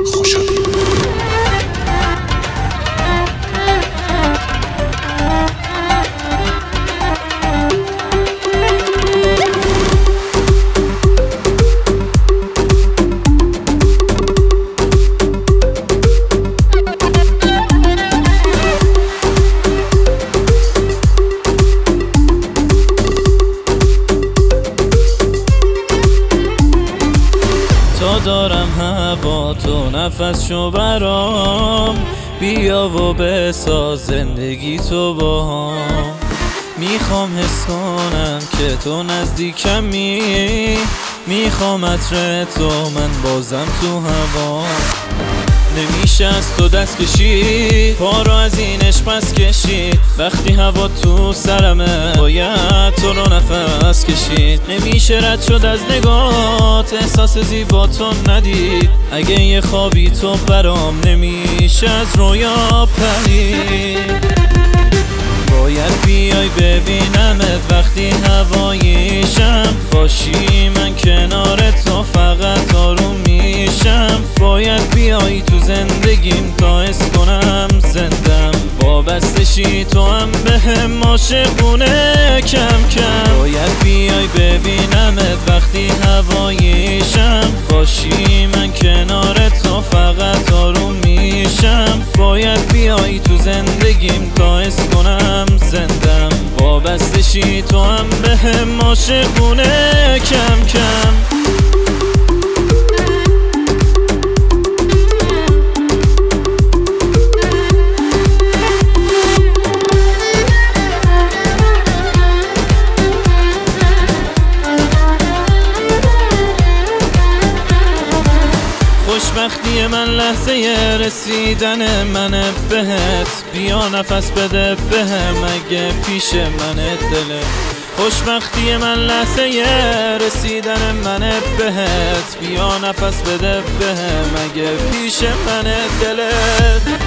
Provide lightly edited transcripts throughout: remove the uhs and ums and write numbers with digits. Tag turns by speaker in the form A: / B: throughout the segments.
A: خوشحالی.
B: تا دارم هوا تو نفس شو برام، بیا و بساز زندگی تو با هم. میخوام حس کنم که تو نزدیکمی، میخوام عطر تو من بازم تو هوا. نمیشه از تو دست کشید، پا رو از این عشق پس کشید. وقتی هوا تو سرمه باید تو رو نفس کشید. نمیشه رد شد از نگات، احساس زیبا تو ندید. اگه یه خوابی تو برام نمیشه از رویا پرید. باید بیای ببینمت وقتی هواییشم، باشی من کنار تو فقط آروم میشم. باید بیای تو زندگیم تا حس کنم زندم، وابستشی تو هم بهم عاشقونه کم کم. باید بیای ببینمت وقتی هواییشم، باشی من کنار تو فقط آروم میشم. باید بیای تو زندگیم تا حس کنم زندم، وابستشی تو هم بهم عاشقونه کم کم. خوشبختی من لحظه رسیدن منه بهت، بیا نفس بده بهم اگه پیش منه دلت. خوشبختی من لحظه رسیدن منه بهت، بیا نفس بده بهم اگه پیش منه دلت.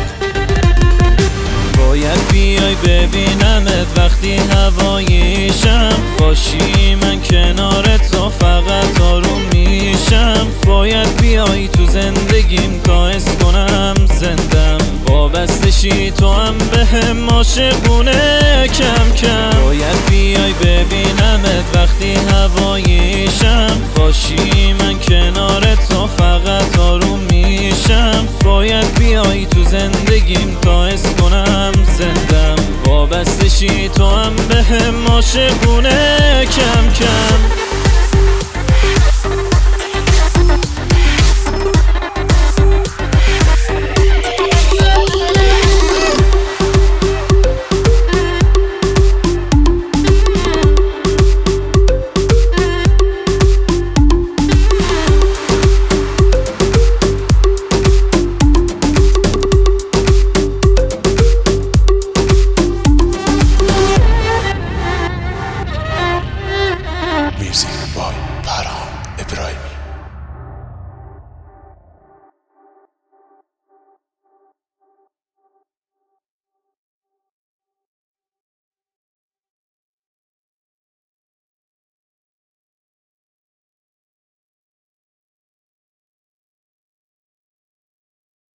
B: باید بیای ببینمت وقتی هواییشم، باشی من کنار تو فقط آروم میشم. باید بیای تو زندگیم تا حس کنم زندم، وابستشی تو هم بهم عاشقونه کم کم. باید بیای ببینمت وقتی هواییشم، باشی من کنار تو فقط آروم میشم. باید بیای تو زندگیم تا حس کنم زندم، وابستشی تو هم بهم عاشقونه کم کم.